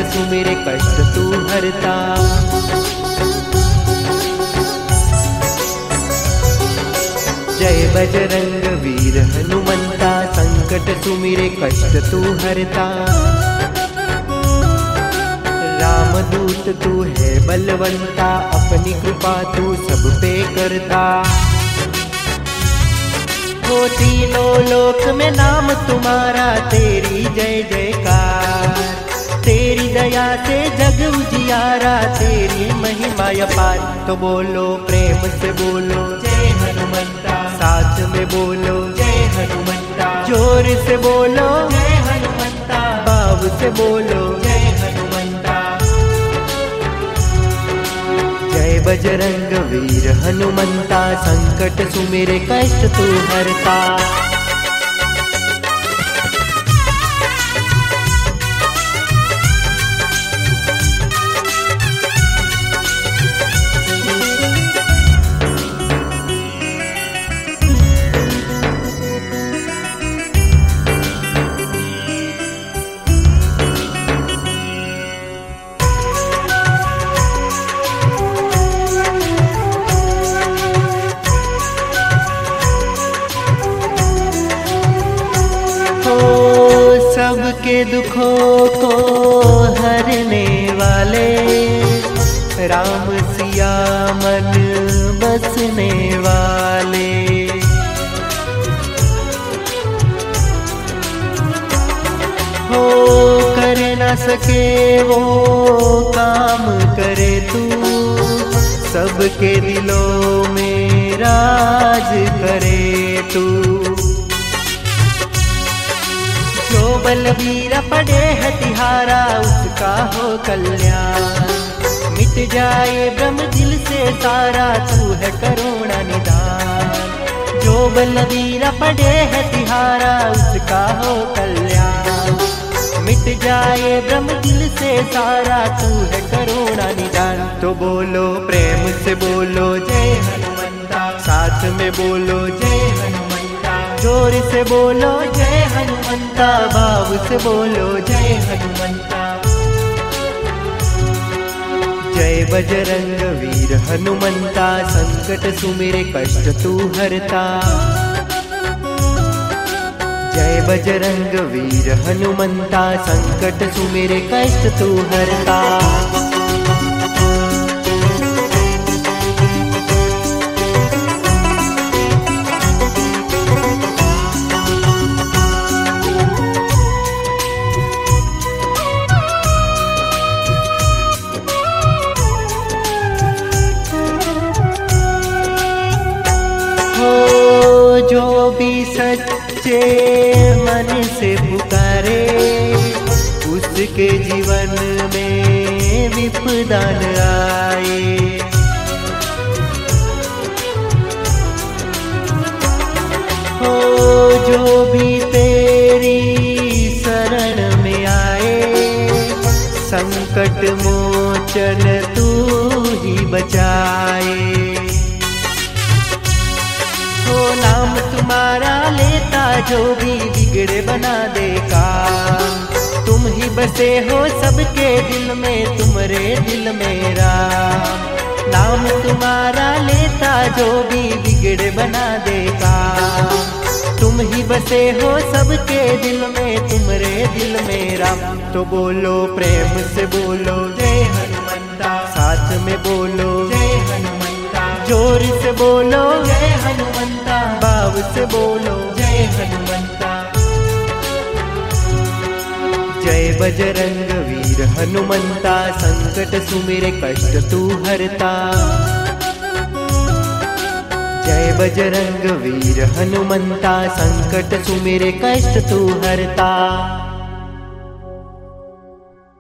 Sumire कष्ट तू हरता। जय बजरंग वीर हनुमंता, संकट सुमिरे कष्ट तू हरता। रामदूत तू है बलवंता, अपनी कृपा तू सब पे करता। वो तीनों लोक में नाम तुम्हारा, तेरी जय जयकार। तेरी दया से जग उजियारा, तेरी महिमा अपार। तो बोलो प्रेम से बोलो जय हनुमंता, साथ में बोलो जय हनुमंता। जोर से बोलो जय हनुमंता, भाव से बोलो जय हनुमंता। जय बजरंग वीर हनुमंता, संकट सुमिरे कष्ट तू हरता। सबके दुखों को हरने वाले, राम सिया मन बसने वाले। हो कर न सके वो काम करे तू, सबके दिलों में राज करे तू। जो बलवीर पड़े है तिहारा, उसका हो कल्याण। मिट जाए ब्रह्म दिल से सारा, तू है करुणा निधान। जो बलवीर पड़े है तिहारा, उसका हो कल्याण। मिट जाए ब्रह्म दिल से सारा, तू है करुणा निधान। तो बोलो प्रेम से बोलो जय हनुमंता, साथ में बोलो जय हनुमंता। जोर से बोलो जय हनुमंता, भाव से बोलो जय हनुमंता। जय बजरंग वीर हनुमंता, संकट सुमिरे कष्ट तू हरता। जय बजरंग वीर हनुमंता, संकट सुमिरे कष्ट तू हरता। जो भी सच्चे मन से पुकारे, उसके जीवन में विपदा न आए। हो जो भी तेरी शरण में आए, संकट मोचन तू ही बचाए। नाम तुम्हारा लेता जो भी बिगड़े बना देगा। तुम ही बसे हो सबके दिल में, तुम्हारे दिल मेरा। नाम तुम्हारा लेता जो भी बिगड़े बना देगा। तुम ही बसे हो सबके दिल में, तुम्हारे दिल मेरा। तो बोलो प्रेम से बोलो जय हनुमंता, साथ में बोलो जय हनुमंता। जोर से बोलो जय हनुमंता, भाव से बोलो जय हनुमंता। जय बजरंग वीर हनुमंता, संकट सुमिरे कष्ट तू हरता। जय बजरंग वीर हनुमंता, संकट सुमिरे कष्ट तू हरता।